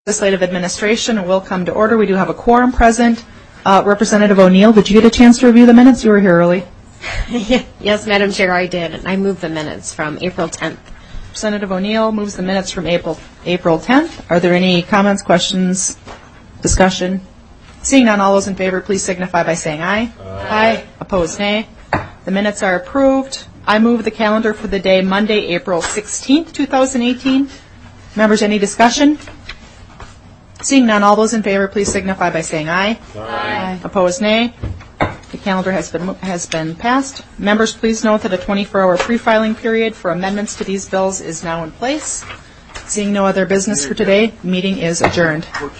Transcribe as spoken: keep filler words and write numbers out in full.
Legislative Administration will come to order. We do have a quorum present. Uh, Representative O'Neill, did you get a chance to review the minutes? You were here early. Yes, Madam Chair, I did. And I moved the minutes from April tenth. Representative O'Neill moves the minutes from April April tenth. Are there any comments, questions, discussion? Seeing none, all those in favor, please signify by saying aye. Aye. Aye. Opposed, nay. The minutes are approved. I move the calendar for the day Monday, April sixteenth, two thousand eighteen. Members, any discussion? Seeing none, all those in favor, please signify by saying aye. Aye. Aye. Opposed, nay. The calendar has been has been passed. Members, please note that a twenty-four hour pre-filing period for amendments to these bills is now in place. Seeing no other business for today, meeting is adjourned.